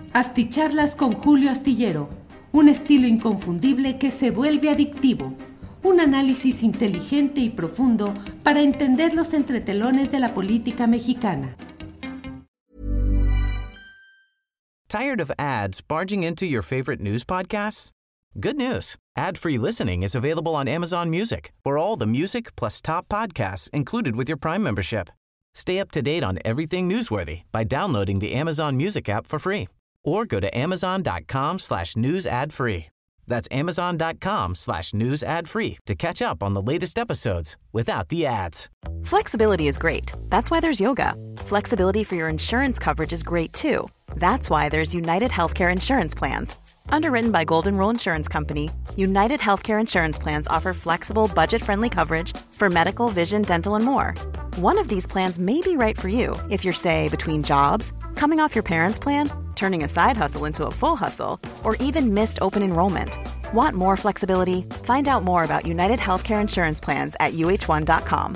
Asticharlas con Julio Astillero, un estilo inconfundible que se vuelve adictivo. Un análisis inteligente y profundo para entender los entretelones de la política mexicana. Tired of ads barging into your favorite news podcasts? Good news. Ad-free listening is available on Amazon Music for all the music plus top podcasts included with your Prime membership. Stay up to date on everything newsworthy by downloading the Amazon Music app for free or go to amazon.com/news ad free. That's amazon.com/news ad free to catch up on the latest episodes without the ads. Flexibility is great. That's why there's yoga. Flexibility for your insurance coverage is great too. That's why there's United Healthcare Insurance Plans. Underwritten by Golden Rule Insurance Company, United Healthcare Insurance Plans offer flexible, budget-friendly coverage for medical, vision, dental, and more. One of these plans may be right for you if you're, say, between jobs, coming off your parents' plan, turning a side hustle into a full hustle, or even missed open enrollment. Want more flexibility? Find out more about United Healthcare Insurance Plans at uh1.com.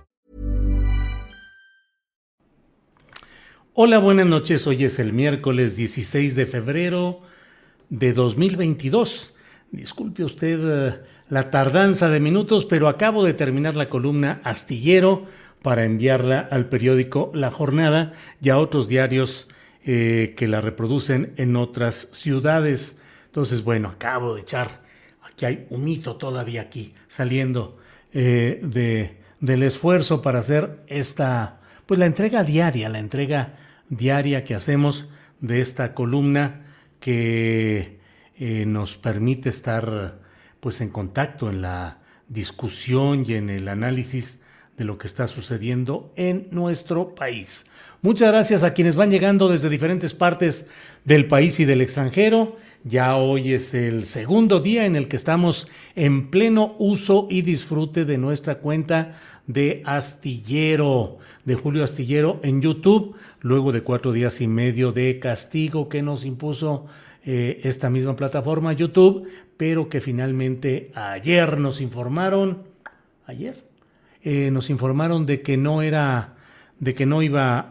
Hola, buenas noches. Hoy es el miércoles 16 de febrero de 2022. Disculpe usted la tardanza de minutos, pero acabo de terminar la columna Astillero para enviarla al periódico La Jornada y a otros diarios que la reproducen en otras ciudades. Entonces, bueno, acabo de echar, aquí hay humito todavía aquí, saliendo del esfuerzo para hacer pues la entrega diaria que hacemos de esta columna que nos permite estar pues en contacto en la discusión y en el análisis de lo que está sucediendo en nuestro país. Muchas gracias a quienes van llegando desde diferentes partes del país y del extranjero. Ya hoy es el segundo día en el que estamos en pleno uso y disfrute de nuestra cuenta de Astillero, de Julio Astillero en YouTube, luego de 4 días y medio de castigo que nos impuso esta misma plataforma YouTube, pero que finalmente ayer nos informaron de que no iba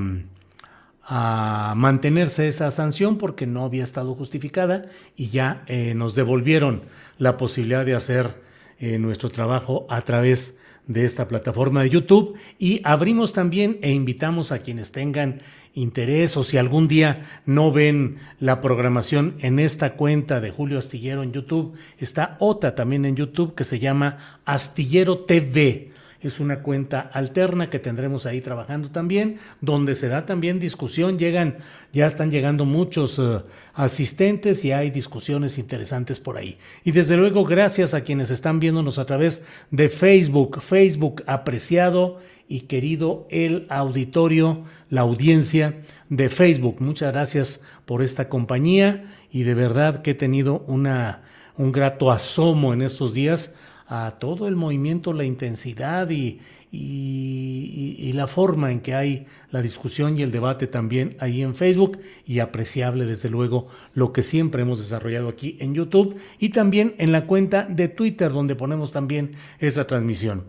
a mantenerse esa sanción porque no había estado justificada y ya nos devolvieron la posibilidad de hacer nuestro trabajo a través de esta plataforma de YouTube, y abrimos también e invitamos a quienes tengan interés o si algún día no ven la programación en esta cuenta de Julio Astillero en YouTube, está otra también en YouTube que se llama Astillero TV. Es una cuenta alterna que tendremos ahí trabajando también, donde se da también discusión. Ya están llegando muchos asistentes y hay discusiones interesantes por ahí. Y desde luego, gracias a quienes están viéndonos a través de Facebook. Facebook, apreciado y querido el auditorio, la audiencia de Facebook. Muchas gracias por esta compañía y de verdad que he tenido un grato asomo en estos días a todo el movimiento, la intensidad y la forma en que hay la discusión y el debate también ahí en Facebook, y apreciable desde luego lo que siempre hemos desarrollado aquí en YouTube y también en la cuenta de Twitter, donde ponemos también esa transmisión.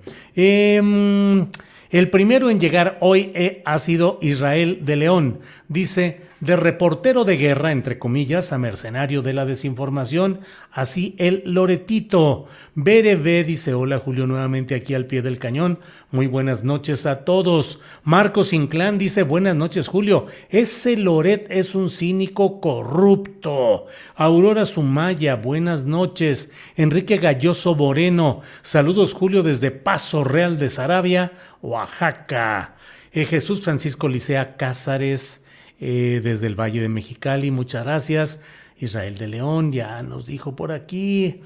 El primero en llegar hoy ha sido Israel de León. Dice: de reportero de guerra, entre comillas, a mercenario de la desinformación, así el Loretito. BRB dice: hola Julio, nuevamente aquí al pie del cañón. Muy buenas noches a todos. Marcos Inclán dice: buenas noches Julio, ese Loret es un cínico corrupto. Aurora Sumaya, buenas noches. Enrique Galloso Moreno, saludos Julio desde Paso Real de Sarabia, Oaxaca. Jesús Francisco Licea Cázares, desde el Valle de Mexicali, muchas gracias. Israel de León ya nos dijo por aquí.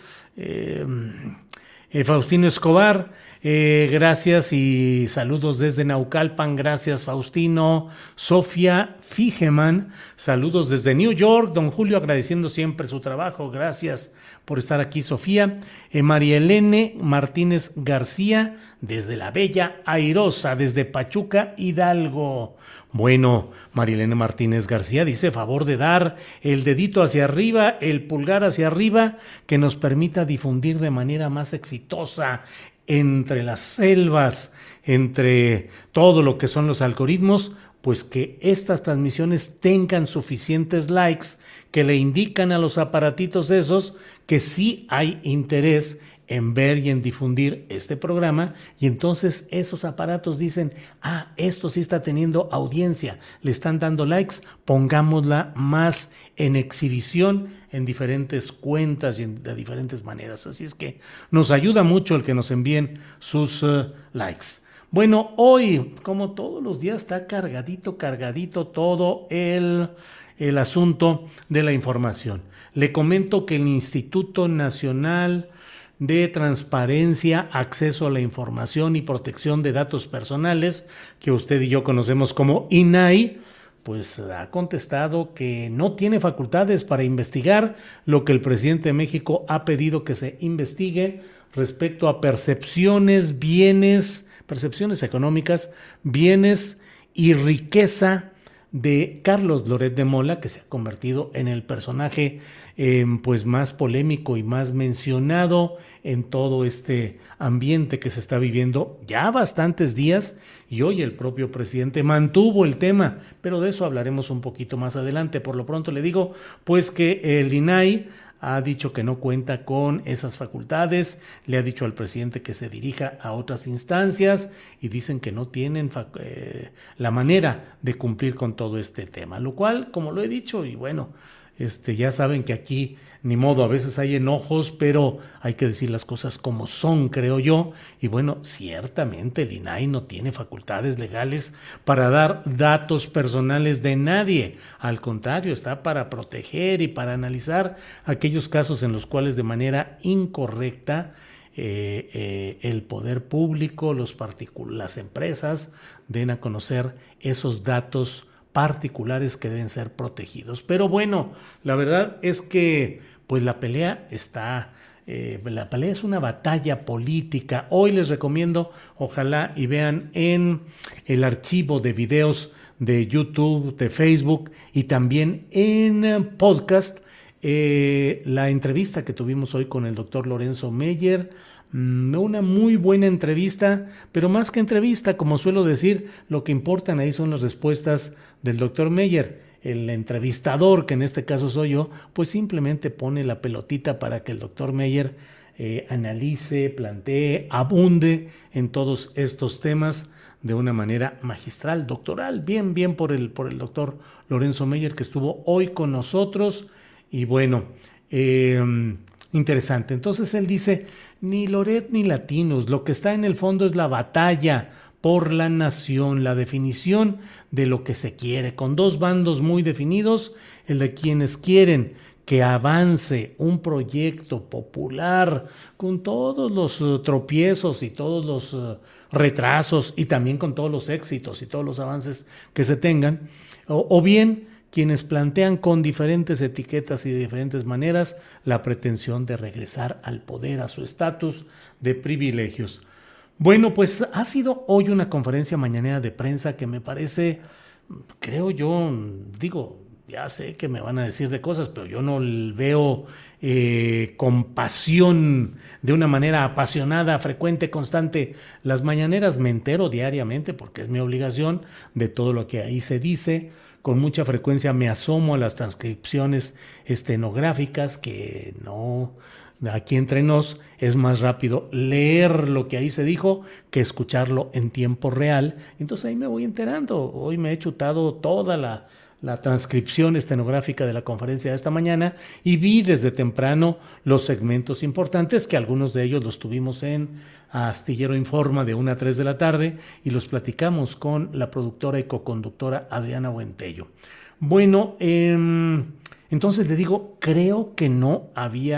Faustino Escobar, gracias y saludos desde Naucalpan, gracias Faustino. Sofía Figeman, saludos desde New York. Don Julio, agradeciendo siempre su trabajo, gracias por estar aquí Sofía. María Elene Martínez García, desde la Bella Airosa, desde Pachuca, Hidalgo. Bueno, Marilene Martínez García dice: favor de dar el dedito hacia arriba, el pulgar hacia arriba, que nos permita difundir de manera más exitosa entre las selvas, entre todo lo que son los algoritmos, pues que estas transmisiones tengan suficientes likes que le indican a los aparatitos esos que sí hay interés en ver y en difundir este programa, y entonces esos aparatos dicen, esto sí está teniendo audiencia, le están dando likes, pongámosla más en exhibición en diferentes cuentas y de diferentes maneras. Así es que nos ayuda mucho el que nos envíen sus likes. Bueno, hoy, como todos los días, está cargadito todo el asunto de la información. Le comento que el Instituto Nacional de Transparencia, Acceso a la Información y Protección de Datos Personales, que usted y yo conocemos como INAI, pues ha contestado que no tiene facultades para investigar lo que el presidente de México ha pedido que se investigue respecto a percepciones económicas, bienes y riqueza de Carlos Loret de Mola, que se ha convertido en el personaje pues más polémico y más mencionado en todo este ambiente que se está viviendo ya bastantes días, y hoy el propio presidente mantuvo el tema, pero de eso hablaremos un poquito más adelante. Por lo pronto le digo pues que el INAI ha dicho que no cuenta con esas facultades, le ha dicho al presidente que se dirija a otras instancias y dicen que no tienen la manera de cumplir con todo este tema, lo cual, como lo he dicho, y bueno, ya saben que aquí ni modo, a veces hay enojos, pero hay que decir las cosas como son, creo yo. Y bueno, ciertamente el INAI no tiene facultades legales para dar datos personales de nadie. Al contrario, está para proteger y para analizar aquellos casos en los cuales de manera incorrecta el poder público, las empresas den a conocer esos datos particulares que deben ser protegidos. Pero bueno, la verdad es que pues la pelea es una batalla política. Hoy les recomiendo, ojalá y vean en el archivo de videos de YouTube, de Facebook y también en podcast, la entrevista que tuvimos hoy con el doctor Lorenzo Meyer. Una muy buena entrevista, pero más que entrevista, como suelo decir, lo que importan ahí son las respuestas del doctor Meyer. El entrevistador, que en este caso soy yo, pues simplemente pone la pelotita para que el doctor Meyer analice, plantee, abunde en todos estos temas de una manera magistral, doctoral. Bien por el doctor Lorenzo Meyer, que estuvo hoy con nosotros. Y bueno, interesante. Entonces él dice, ni Loret ni Latinos, lo que está en el fondo es la batalla por la nación, la definición de lo que se quiere, con dos bandos muy definidos, el de quienes quieren que avance un proyecto popular con todos los tropiezos y todos los retrasos y también con todos los éxitos y todos los avances que se tengan, o bien quienes plantean con diferentes etiquetas y de diferentes maneras la pretensión de regresar al poder, a su estatus de privilegios. Bueno, pues ha sido hoy una conferencia mañanera de prensa que me parece, creo yo, ya sé que me van a decir de cosas, pero yo no veo con pasión, de una manera apasionada, frecuente, constante, las mañaneras. Me entero diariamente porque es mi obligación de todo lo que ahí se dice. Con mucha frecuencia me asomo a las transcripciones estenográficas, que no, aquí entre nos es más rápido leer lo que ahí se dijo que escucharlo en tiempo real. Entonces ahí me voy enterando. Hoy me he chutado toda la transcripción estenográfica de la conferencia de esta mañana y vi desde temprano los segmentos importantes, que algunos de ellos los tuvimos en Astillero Informa de 1 a 3 de la tarde y los platicamos con la productora y coconductora Adriana Buentello. Bueno, entonces le digo, creo que no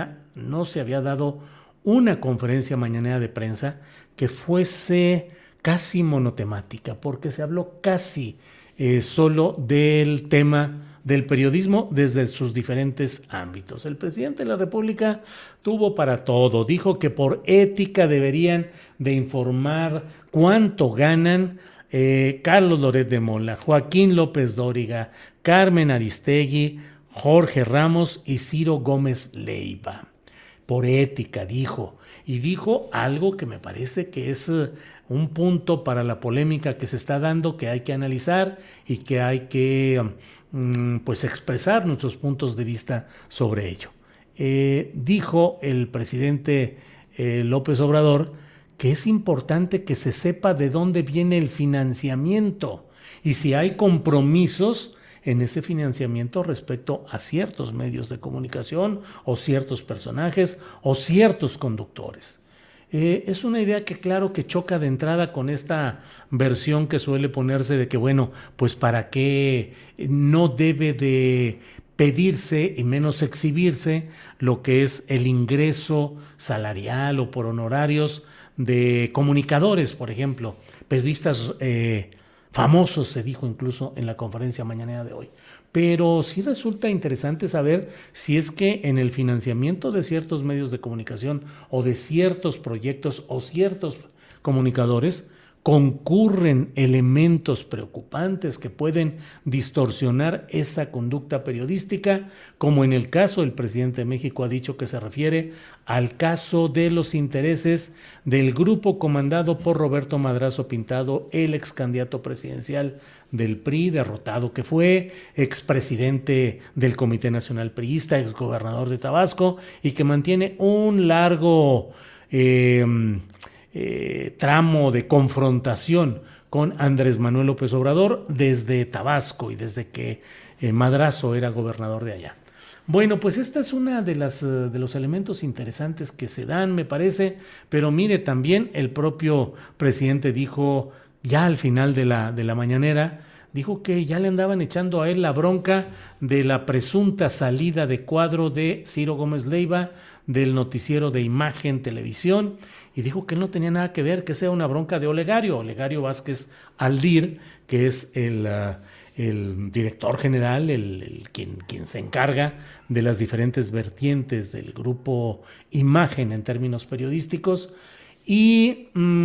se había dado una conferencia mañanera de prensa que fuese casi monotemática, porque se habló casi solo del tema del periodismo desde sus diferentes ámbitos. El presidente de la República tuvo para todo. Dijo que por ética deberían de informar cuánto ganan Carlos Loret de Mola, Joaquín López Dóriga, Carmen Aristegui, Jorge Ramos y Ciro Gómez Leiva. por ética, dijo algo que me parece que es un punto para la polémica que se está dando, que hay que analizar y que hay que pues expresar nuestros puntos de vista sobre ello. Dijo el presidente López Obrador que es importante que se sepa de dónde viene el financiamiento y si hay compromisos en ese financiamiento respecto a ciertos medios de comunicación o ciertos personajes o ciertos conductores. Es una idea que claro que choca de entrada con esta versión que suele ponerse de que bueno, pues para qué no debe de pedirse y menos exhibirse lo que es el ingreso salarial o por honorarios de comunicadores, por ejemplo, periodistas famosos, se dijo incluso en la conferencia mañanera de hoy. Pero sí resulta interesante saber si es que en el financiamiento de ciertos medios de comunicación o de ciertos proyectos o ciertos comunicadores concurren elementos preocupantes que pueden distorsionar esa conducta periodística, como en el caso el presidente de México ha dicho que se refiere al caso de los intereses del grupo comandado por Roberto Madrazo Pintado, el ex candidato presidencial del PRI, derrotado que fue, expresidente del Comité Nacional Priista, exgobernador de Tabasco, y que mantiene un largo tramo de confrontación con Andrés Manuel López Obrador desde Tabasco y desde que Madrazo era gobernador de allá. Bueno, pues esta es una de los elementos interesantes que se dan, me parece, pero mire, también el propio presidente dijo ya al final de la mañanera, dijo que ya le andaban echando a él la bronca de la presunta salida de cuadro de Ciro Gómez Leiva del noticiero de Imagen Televisión, y dijo que él no tenía nada que ver, que sea una bronca de Olegario Vázquez Aldir, que es el director general, quien se encarga de las diferentes vertientes del grupo Imagen en términos periodísticos, y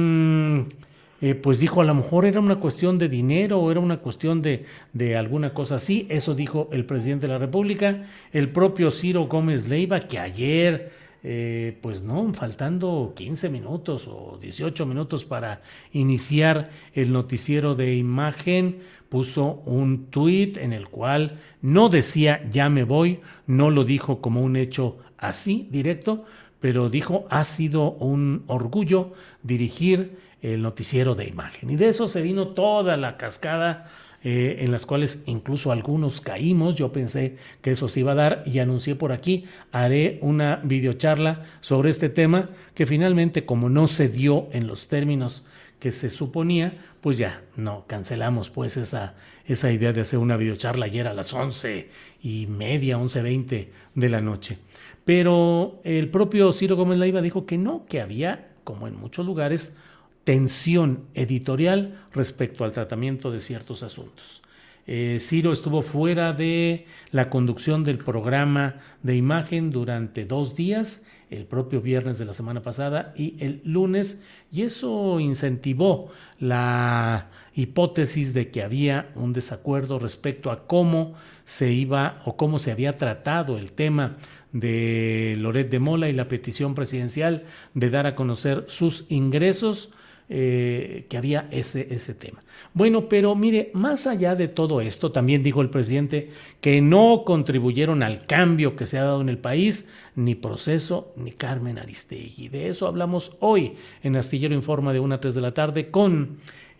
pues dijo, a lo mejor era una cuestión de dinero o era una cuestión de alguna cosa así. Eso dijo el presidente de la República. El propio Ciro Gómez Leiva, que ayer, pues no, faltando 15 minutos o 18 minutos para iniciar el noticiero de Imagen, puso un tuit en el cual no decía ya me voy, no lo dijo como un hecho así directo, pero dijo ha sido un orgullo dirigir el noticiero de Imagen. Y de eso se vino toda la cascada en las cuales incluso algunos caímos. Yo pensé que eso se iba a dar y anuncié por aquí, haré una videocharla sobre este tema que finalmente, como no se dio en los términos que se suponía, pues ya no, cancelamos pues esa idea de hacer una videocharla ayer a las 11:30, 11:20 de la noche. Pero el propio Ciro Gómez Leiva dijo que no, que había, como en muchos lugares, tensión editorial respecto al tratamiento de ciertos asuntos. Ciro estuvo fuera de la conducción del programa de Imagen durante 2 días, el propio viernes de la semana pasada y el lunes, y eso incentivó la hipótesis de que había un desacuerdo respecto a cómo se iba o cómo se había tratado el tema de Loret de Mola y la petición presidencial de dar a conocer sus ingresos, que había ese tema. Bueno, pero mire, más allá de todo esto, también dijo el presidente que no contribuyeron al cambio que se ha dado en el país, ni Proceso ni Carmen Aristegui. De eso hablamos hoy en Astillero Informa de 1 a 3 de la tarde con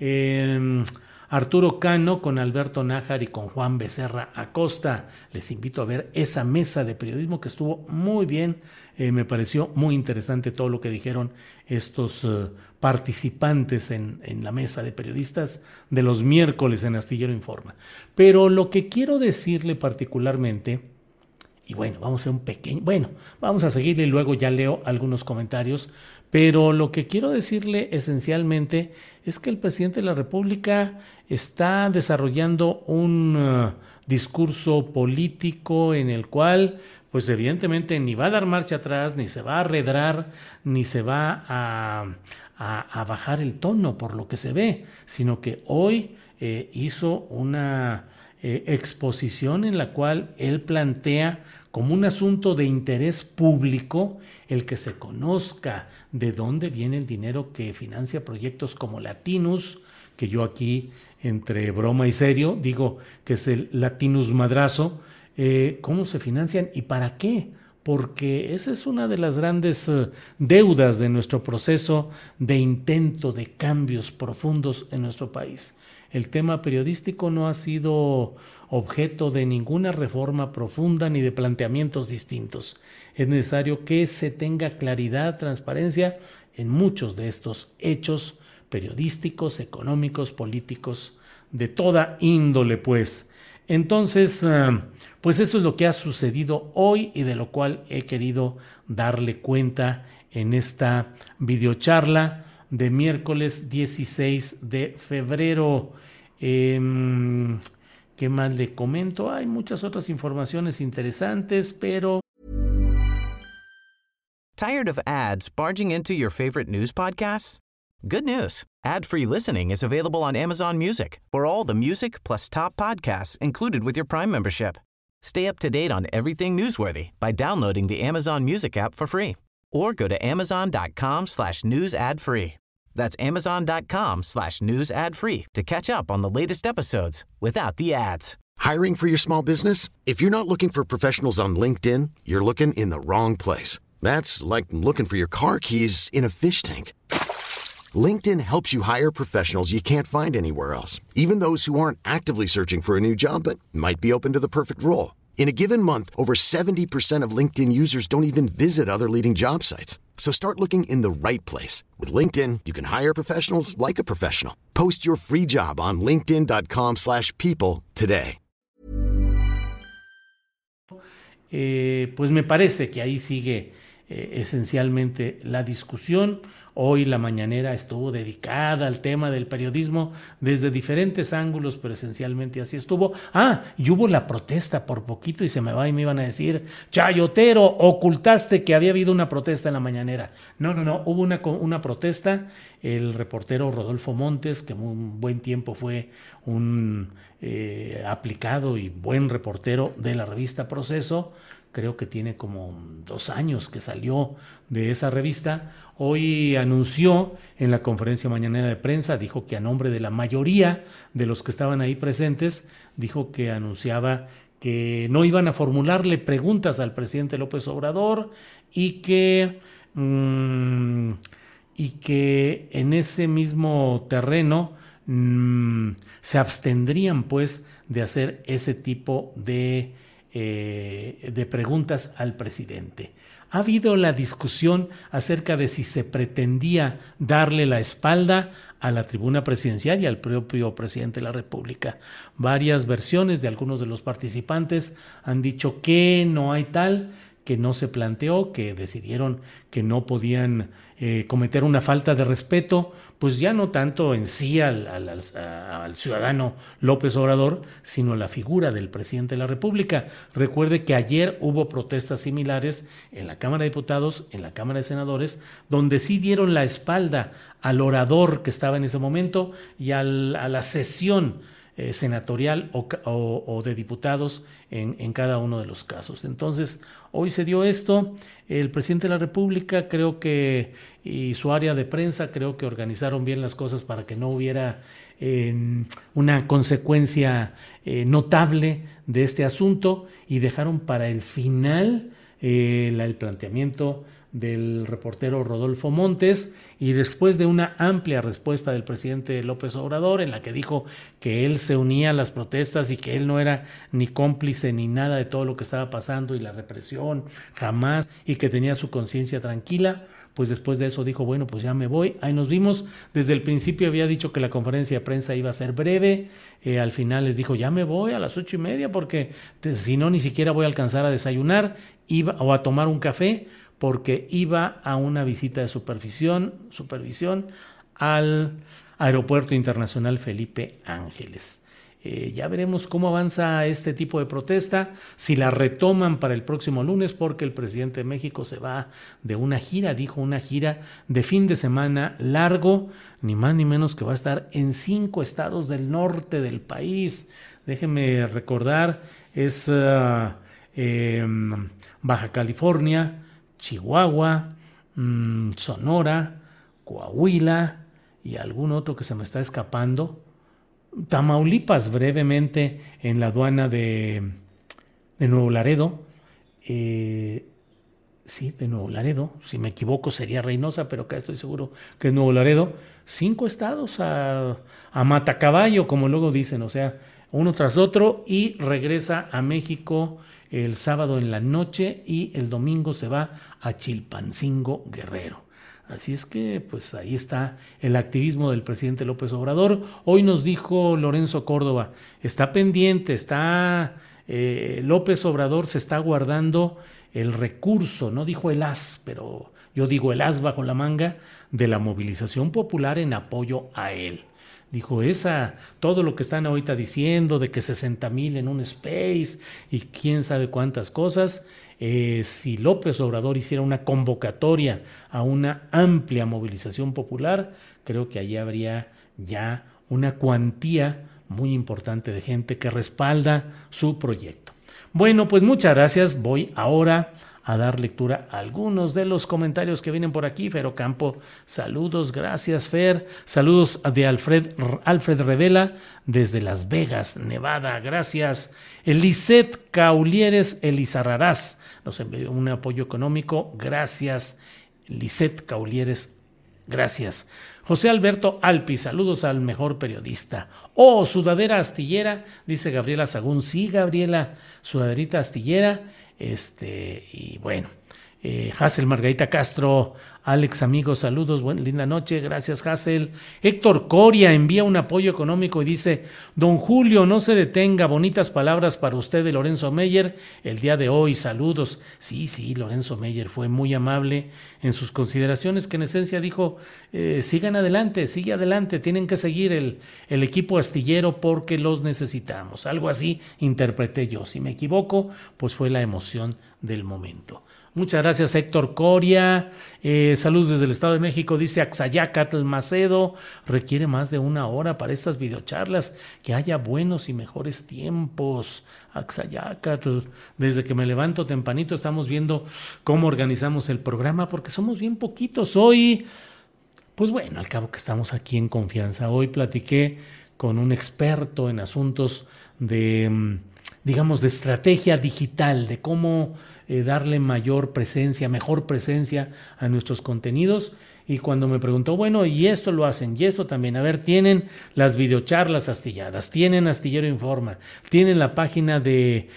Arturo Cano, con Alberto Nájar y con Juan Becerra Acosta. Les invito a ver esa mesa de periodismo que estuvo muy bien. Me pareció muy interesante todo lo que dijeron estos participantes en la mesa de periodistas de los miércoles en Astillero Informa. Pero lo que quiero decirle particularmente, y bueno, vamos a seguirle y luego ya leo algunos comentarios, pero lo que quiero decirle esencialmente es que el presidente de la República está desarrollando un discurso político en el cual, pues evidentemente ni va a dar marcha atrás, ni se va a arredrar, ni se va a bajar el tono por lo que se ve, sino que hoy hizo una exposición en la cual él plantea como un asunto de interés público el que se conozca de dónde viene el dinero que financia proyectos como Latinus, que yo aquí entre broma y serio digo que es el Latinus Madrazo, cómo se financian y para qué, porque esa es una de las grandes deudas de nuestro proceso de intento de cambios profundos en nuestro país. El tema periodístico no ha sido objeto de ninguna reforma profunda ni de planteamientos distintos. Es necesario que se tenga claridad, transparencia en muchos de estos hechos periodísticos, económicos, políticos, de toda índole, pues. Entonces, pues eso es lo que ha sucedido hoy y de lo cual he querido darle cuenta en esta videocharla de miércoles 16 de febrero. ¿Qué más le comento? Hay muchas otras informaciones interesantes, pero... Tired of ads barging into your favorite news podcasts? Good news. Ad-free listening is available on Amazon Music for all the music plus top podcasts included with your Prime membership. Stay up to date on everything newsworthy by downloading the Amazon Music app for free or go to amazon.com/news ad free. That's amazon.com/news ad free to catch up on the latest episodes without the ads. Hiring for your small business? If you're not looking for professionals on LinkedIn, you're looking in the wrong place. That's like looking for your car keys in a fish tank. LinkedIn helps you hire professionals you can't find anywhere else, even those who aren't actively searching for a new job but might be open to the perfect role. In a given month, over 70% of LinkedIn users don't even visit other leading job sites. So start looking in the right place. With LinkedIn, you can hire professionals like a professional. Post your free job on linkedin.com/people today. Pues me parece que ahí sigue esencialmente la discusión. Hoy la mañanera estuvo dedicada al tema del periodismo desde diferentes ángulos, pero esencialmente así estuvo. Y hubo la protesta por poquito y se me va y me iban a decir, chayotero, ocultaste que había habido una protesta en la mañanera. No, hubo una protesta. El reportero Rodolfo Montes, que un buen tiempo fue un aplicado y buen reportero de la revista Proceso, creo que tiene como 2 años que salió de esa revista, hoy anunció en la conferencia mañanera de prensa, dijo que a nombre de la mayoría de los que estaban ahí presentes, dijo que anunciaba que no iban a formularle preguntas al presidente López Obrador y que en ese mismo terreno se abstendrían pues de hacer ese tipo de preguntas al presidente. Ha habido la discusión acerca de si se pretendía darle la espalda a la tribuna presidencial y al propio presidente de la República. Varias versiones de algunos de los participantes han dicho que no hay tal, que no se planteó, que decidieron que no podían cometer una falta de respeto, pues ya no tanto en sí al ciudadano López Obrador, sino a la figura del presidente de la República. Recuerde que ayer hubo protestas similares en la Cámara de Diputados, en la Cámara de Senadores, donde sí dieron la espalda al orador que estaba en ese momento y a la sesión senatorial o de diputados en cada uno de los casos. Entonces, hoy se dio esto. El presidente de la República y su área de prensa creo que organizaron bien las cosas para que no hubiera una consecuencia notable de este asunto y dejaron para el final el planteamiento del reportero Rodolfo Montes, y después de una amplia respuesta del presidente López Obrador en la que dijo que él se unía a las protestas y que él no era ni cómplice ni nada de todo lo que estaba pasando y la represión jamás, y que tenía su conciencia tranquila, pues después de eso dijo, bueno, pues ya me voy, ahí nos vimos. Desde el principio había dicho que la conferencia de prensa iba a ser breve, al final les dijo, ya me voy a las 8:30 porque si no ni siquiera voy a alcanzar a desayunar o a tomar un café, porque iba a una visita de supervisión al Aeropuerto Internacional Felipe Ángeles. Ya veremos cómo avanza este tipo de protesta, si la retoman para el próximo lunes, porque el presidente de México se va de una gira, dijo una gira de fin de semana largo, ni más ni menos que va a estar en 5 estados del norte del país. Déjenme recordar, es Baja California, Chihuahua, Sonora, Coahuila y algún otro que se me está escapando. Tamaulipas brevemente en la aduana de Nuevo Laredo. Sí, de Nuevo Laredo. Si me equivoco sería Reynosa, pero acá estoy seguro que es Nuevo Laredo. 5 estados a matacaballo, como luego dicen, o sea, uno tras otro, y regresa a México el sábado en la noche y el domingo se va a Chilpancingo, Guerrero. Así es que pues ahí está el activismo del presidente López Obrador. Hoy nos dijo Lorenzo Córdoba, está pendiente, López Obrador se está guardando el recurso, no dijo el as, pero yo digo el as bajo la manga, de la movilización popular en apoyo a él. Dijo, todo lo que están ahorita diciendo de que 60,000 en un space y quién sabe cuántas cosas, si López Obrador hiciera una convocatoria a una amplia movilización popular, creo que allí habría ya una cuantía muy importante de gente que respalda su proyecto. Bueno, pues muchas gracias. Voy ahora a dar lectura a algunos de los comentarios que vienen por aquí. Fer Ocampo, saludos, gracias Fer. Saludos de Alfred Revela desde Las Vegas, Nevada, gracias. Lisette Caulieres Elizarrarás nos envió un apoyo económico, gracias. Lisette Caulieres, gracias. José Alberto Alpi, saludos al mejor periodista. Sudadera astillera, dice Gabriela Sagún. Sí, Gabriela, sudaderita astillera. Y bueno, Hazel Margarita Castro, Alex, amigos, saludos, linda noche, gracias Hazel. Héctor Coria envía un apoyo económico y dice, don Julio, no se detenga, bonitas palabras para usted de Lorenzo Meyer el día de hoy, saludos. Sí, Lorenzo Meyer fue muy amable en sus consideraciones, que en esencia dijo, sigue adelante, tienen que seguir el equipo astillero porque los necesitamos, algo así interpreté yo, si me equivoco, pues fue la emoción del momento. Muchas gracias Héctor Coria, saludos desde el Estado de México, dice Axayacatl Macedo, requiere más de 1 hora para estas videocharlas, que haya buenos y mejores tiempos. Axayacatl, desde que me levanto tempranito estamos viendo cómo organizamos el programa, porque somos bien poquitos hoy. Pues bueno, al cabo que estamos aquí en confianza, hoy platiqué con un experto en asuntos de estrategia digital, de cómo darle mejor presencia a nuestros contenidos. Y cuando me preguntó, bueno, y esto lo hacen, y esto también, a ver, tienen las videocharlas astilladas, tienen Astillero Informa, tienen la página de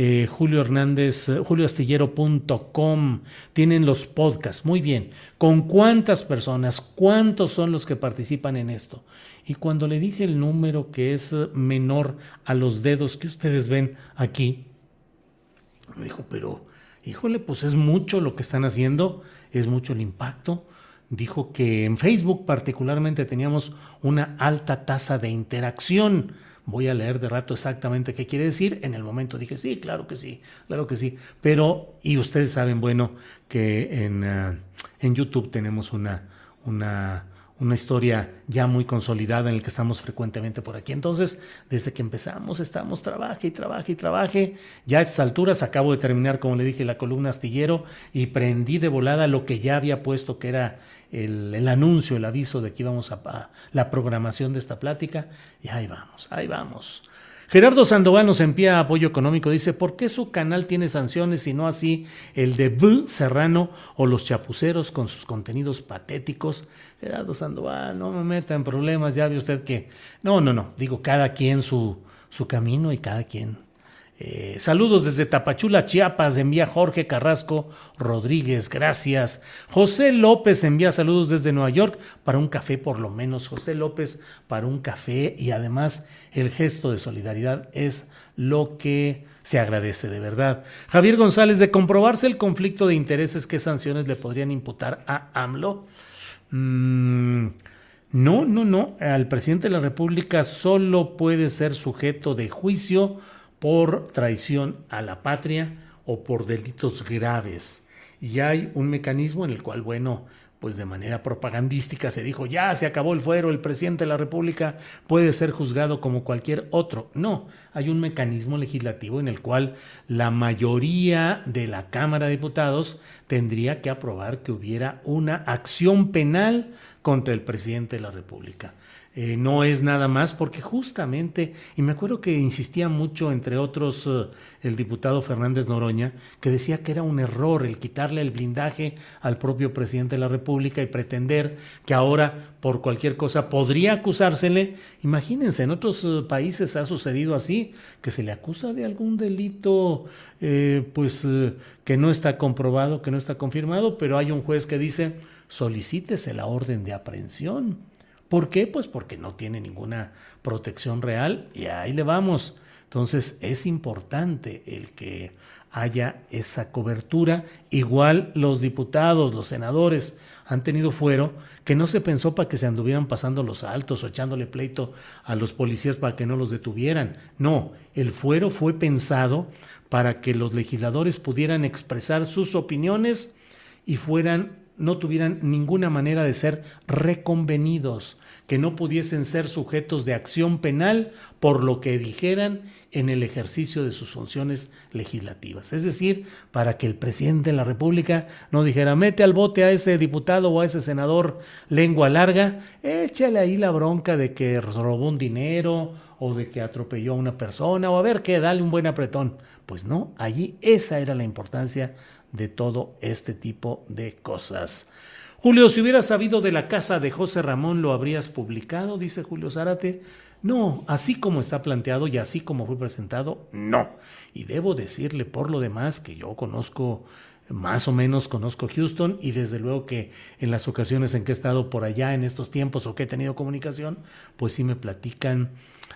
julioastillero.com, tienen los podcasts, muy bien. ¿Con cuántas personas, cuántos son los que participan en esto? Y cuando le dije el número que es menor a los dedos que ustedes ven aquí, me dijo, pero híjole, pues es mucho lo que están haciendo, es mucho el impacto. Dijo que en Facebook particularmente teníamos una alta tasa de interacción. Voy a leer de rato exactamente qué quiere decir. En el momento dije, sí, claro que sí. Pero, y ustedes saben, bueno, que en YouTube tenemos una historia ya muy consolidada en la que estamos frecuentemente por aquí. Entonces, desde que empezamos, estamos trabaje. Ya a estas alturas acabo de terminar, como le dije, la columna Astillero y prendí de volada lo que ya había puesto, que era el anuncio, el aviso de que íbamos a la programación de esta plática. Y ahí vamos. Gerardo Sandoval nos envía apoyo económico, dice, ¿por qué su canal tiene sanciones y no así el de V. Serrano o los chapuceros con sus contenidos patéticos? Gerardo Sandoval, no me meta en problemas, ya ve usted que... No, digo, cada quien su camino y cada quien... saludos desde Tapachula, Chiapas, envía Jorge Carrasco Rodríguez, gracias. José López envía saludos desde Nueva York, para un café por lo menos. José López, para un café, y además el gesto de solidaridad es lo que se agradece de verdad. Javier González, de comprobarse el conflicto de intereses, ¿qué sanciones le podrían imputar a AMLO? No, al presidente de la República solo puede ser sujeto de juicio por traición a la patria o por delitos graves. Y hay un mecanismo en el cual, pues de manera propagandística se dijo, ya se acabó el fuero, el presidente de la República puede ser juzgado como cualquier otro. No, hay un mecanismo legislativo en el cual la mayoría de la Cámara de Diputados tendría que aprobar que hubiera una acción penal contra el presidente de la República. No es nada más porque justamente, y me acuerdo que insistía mucho, entre otros, el diputado Fernández Noroña, que decía que era un error el quitarle el blindaje al propio presidente de la República y pretender que ahora por cualquier cosa podría acusársele. Imagínense, en otros países ha sucedido así, que se le acusa de algún delito que no está comprobado, que no está confirmado, pero hay un juez que dice, solicítese la orden de aprehensión. ¿Por qué? Pues porque no tiene ninguna protección real y ahí le vamos. Entonces es importante el que haya esa cobertura. Igual los diputados, los senadores han tenido fuero que no se pensó para que se anduvieran pasando los altos o echándole pleito a los policías para que no los detuvieran. No, el fuero fue pensado para que los legisladores pudieran expresar sus opiniones y no tuvieran ninguna manera de ser reconvenidos, que no pudiesen ser sujetos de acción penal por lo que dijeran en el ejercicio de sus funciones legislativas. Es decir, para que el presidente de la República no dijera, mete al bote a ese diputado o a ese senador lengua larga, échale ahí la bronca de que robó un dinero o de que atropelló a una persona o a ver qué, dale un buen apretón. Pues no, allí esa era la importancia de todo este tipo de cosas. Julio, si hubieras sabido de la casa de José Ramón, ¿lo habrías publicado?, dice Julio Zárate. No, así como está planteado y así como fue presentado, no. Y debo decirle por lo demás que yo más o menos conozco Houston, y desde luego que en las ocasiones en que he estado por allá en estos tiempos o que he tenido comunicación, pues sí me platican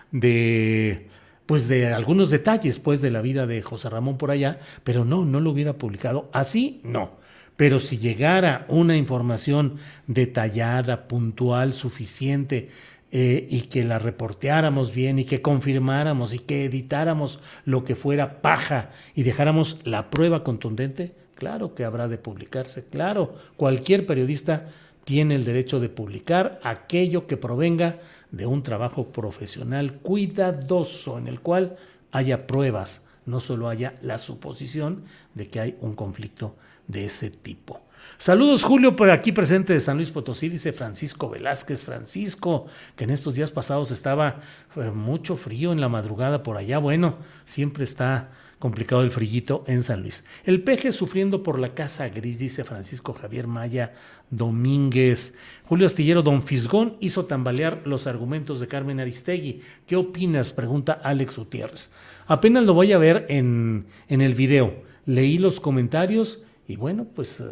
de algunos detalles pues de la vida de José Ramón por allá, pero no lo hubiera publicado. Así no. Pero si llegara una información detallada, puntual, suficiente, y que la reporteáramos bien y que confirmáramos y que editáramos lo que fuera paja y dejáramos la prueba contundente, claro que habrá de publicarse. Claro, cualquier periodista tiene el derecho de publicar aquello que provenga de un trabajo profesional cuidadoso en el cual haya pruebas, no solo haya la suposición de que hay un conflicto de ese tipo. Saludos, Julio, por aquí presente de San Luis Potosí, dice Francisco Velázquez. Francisco, que en estos días pasados estaba mucho frío en la madrugada por allá. Bueno, siempre está complicado el frillito en San Luis. El peje sufriendo por la casa gris, dice Francisco Javier Maya Domínguez. Julio Astillero, don Fisgón hizo tambalear los argumentos de Carmen Aristegui. ¿Qué opinas?, pregunta Alex Gutiérrez. Apenas lo voy a ver en el video. Leí los comentarios y bueno, pues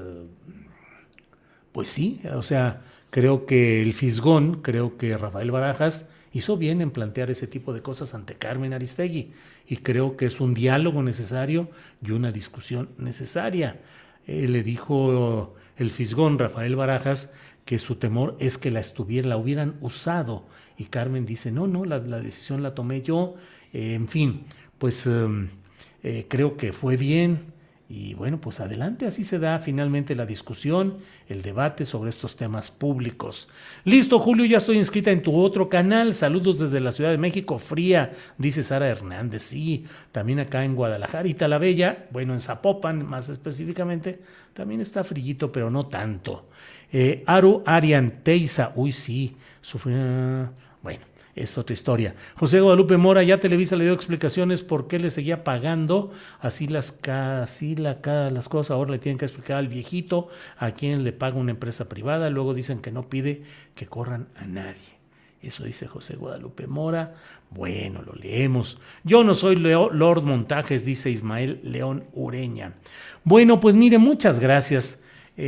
sí, o sea, creo que el Fisgón, creo que Rafael Barajas hizo bien en plantear ese tipo de cosas ante Carmen Aristegui, y creo que es un diálogo necesario y una discusión necesaria. Le dijo el Fisgón, Rafael Barajas, que su temor es que la hubieran usado, y Carmen dice, no, la decisión la tomé yo. En fin, pues creo que fue bien. Y bueno, pues adelante, así se da finalmente la discusión, el debate sobre estos temas públicos. Listo, Julio, ya estoy inscrita en tu otro canal. Saludos desde la Ciudad de México, fría, dice Sara Hernández. Sí, también acá en Guadalajara y Talavella, bueno, en Zapopan más específicamente, también está frillito, pero no tanto. Aru Arian Teiza, uy, sí, sufrió. Bueno, es otra historia. José Guadalupe Mora, ya Televisa le dio explicaciones por qué le seguía pagando así las cosas. Ahora le tienen que explicar al viejito a quien le paga una empresa privada. Luego dicen que no pide que corran a nadie. Eso dice José Guadalupe Mora. Bueno, lo leemos. Yo no soy Lord Montajes, dice Ismael León Ureña. Bueno, pues mire, muchas gracias.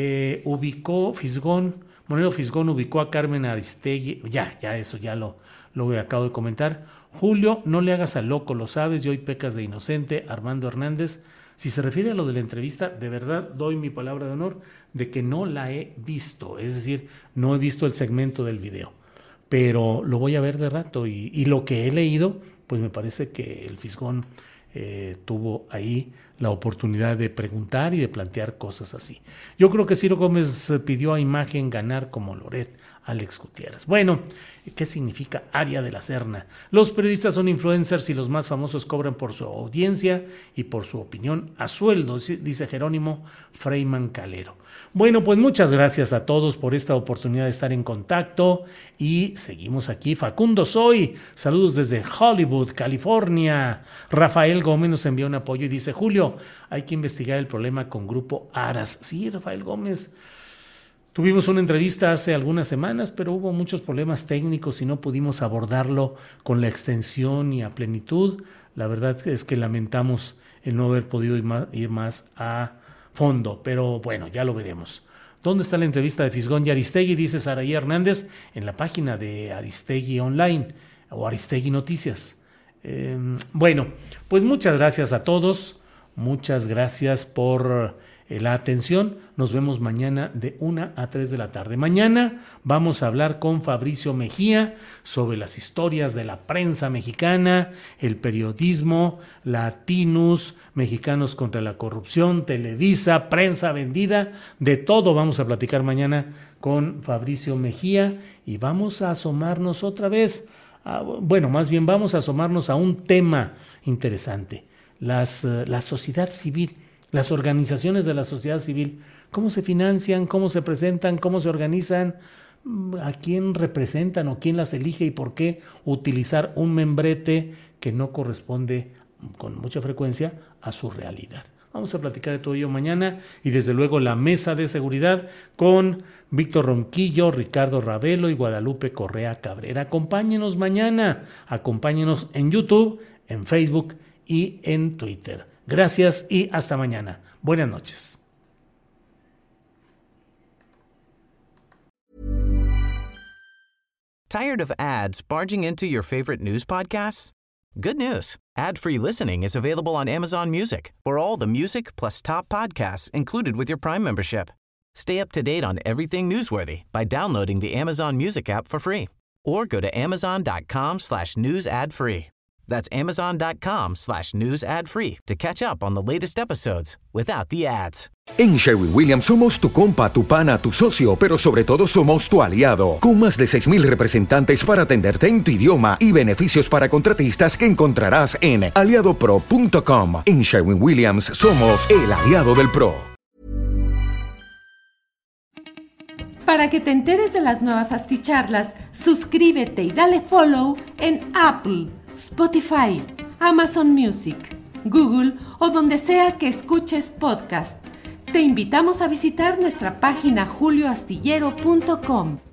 Monero Fisgón ubicó a Carmen Aristegui. Ya eso ya lo acabo de comentar. Julio, no le hagas al loco, lo sabes, y hoy pecas de inocente. Armando Hernández, si se refiere a lo de la entrevista, de verdad doy mi palabra de honor de que no la he visto, es decir, no he visto el segmento del video, pero lo voy a ver de rato, y lo que he leído, pues me parece que el Fisgón tuvo ahí la oportunidad de preguntar y de plantear cosas así. Yo creo que Ciro Gómez pidió a imagen ganar como Loret Alex Gutiérrez. Bueno, ¿qué significa Aria de la Serna? Los periodistas son influencers y los más famosos cobran por su audiencia y por su opinión a sueldo, dice Jerónimo Freyman Calero. Bueno, pues muchas gracias a todos por esta oportunidad de estar en contacto y seguimos aquí. Facundo Soy, saludos desde Hollywood, California. Rafael Gómez nos envió un apoyo y dice: Julio, hay que investigar el problema con Grupo Aras. Sí, Rafael Gómez. Tuvimos una entrevista hace algunas semanas, pero hubo muchos problemas técnicos y no pudimos abordarlo con la extensión y a plenitud. La verdad es que lamentamos el no haber podido ir más a fondo, pero bueno, ya lo veremos. ¿Dónde está la entrevista de Fisgón y Aristegui? Dice Saraí Hernández, en la página de Aristegui Online o Aristegui Noticias. Bueno, pues muchas gracias a todos, muchas gracias por la atención. Nos vemos mañana de 1 a 3 de la tarde. Mañana vamos a hablar con Fabricio Mejía sobre las historias de la prensa mexicana, el periodismo, Latinus, Mexicanos contra la Corrupción, Televisa, prensa vendida, de todo vamos a platicar mañana con Fabricio Mejía y vamos a asomarnos otra vez, más bien vamos a asomarnos a un tema interesante, la sociedad civil. Las organizaciones de la sociedad civil, ¿cómo se financian? ¿Cómo se presentan? ¿Cómo se organizan? ¿A quién representan o quién las elige? ¿Y por qué utilizar un membrete que no corresponde con mucha frecuencia a su realidad? Vamos a platicar de todo ello mañana y desde luego la mesa de seguridad con Víctor Ronquillo, Ricardo Ravelo y Guadalupe Correa Cabrera. Acompáñenos mañana, acompáñenos en YouTube, en Facebook y en Twitter. Gracias y hasta mañana. Buenas noches. Tired of ads barging into your favorite news podcasts? Good news. Ad-free listening is available on Amazon Music for all the music plus top podcasts included with your Prime membership. Stay up to date on everything newsworthy by downloading the Amazon Music app for free or go to amazon.com/news ad free. That's amazon.com/news ad free to catch up on the latest episodes without the ads. En Sherwin-Williams somos tu compa, tu pana, tu socio, pero sobre todo somos tu aliado. Con más de 6,000 representantes para atenderte en tu idioma y beneficios para contratistas que encontrarás en aliadopro.com. En Sherwin-Williams somos el aliado del pro. Para que te enteres de las nuevas asticharlas, suscríbete y dale follow en Apple, Spotify, Amazon Music, Google o donde sea que escuches podcast. Te invitamos a visitar nuestra página julioastillero.com.